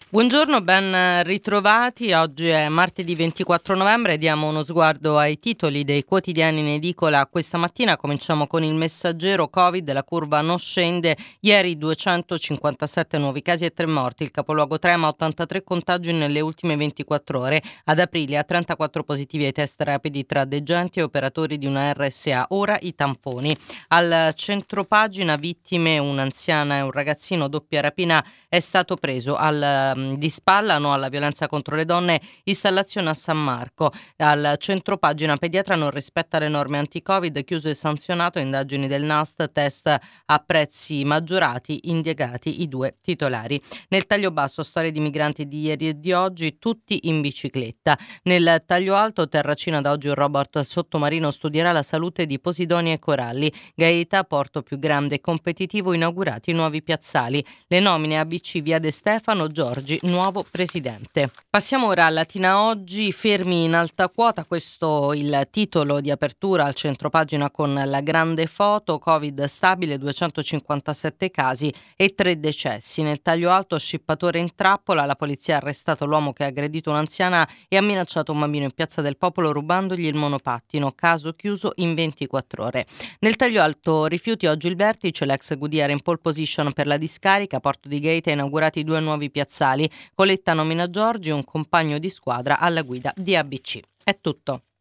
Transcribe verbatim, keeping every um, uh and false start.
Buongiorno, ben ritrovati. Oggi è martedì ventiquattro novembre e diamo uno sguardo ai titoli dei quotidiani in edicola questa mattina. Cominciamo con il Messaggero. Covid, la curva non scende. Ieri duecentocinquantasette nuovi casi e tre morti. Il capoluogo trema, ottantatré contagi nelle ultime ventiquattro ore. Ad aprile a trentaquattro positivi ai test rapidi tra degenti e operatori di una R S A. Ora i tamponi. Al centropagina vittime un'anziana e un ragazzino, doppia rapina, è stato preso al di Spallano alla violenza contro le donne, installazione a San Marco. Al centropagina pediatra non rispetta le norme anti-Covid, chiuso e sanzionato, indagini del N A S T, test a prezzi maggiorati, indagati i due titolari. Nel taglio basso, storie di migranti di ieri e di oggi, tutti in bicicletta. Nel taglio alto, Terracina, da oggi un robot sottomarino studierà la salute di posidoni e coralli. Gaeta, porto più grande e competitivo, inaugurati nuovi piazzali. Le nomine A B C via De Stefano, Giorgi nuovo presidente. Passiamo ora a Latina Oggi. Fermi in alta quota, questo il titolo di apertura al centropagina con la grande foto. Covid stabile, duecentocinquantasette casi e tre decessi. Nel taglio alto, scippatore in trappola, la polizia ha arrestato l'uomo che ha aggredito un'anziana e ha minacciato un bambino in Piazza del Popolo rubandogli il monopattino, caso chiuso in ventiquattro ore. Nel taglio alto, rifiuti, oggi il vertice, l'ex Goodyear in pole position per la discarica, Porto di Gaeta inaugurati due nuovi piazzali. Coletta nomina Giorgi, un compagno di squadra alla guida di A B C. È tutto.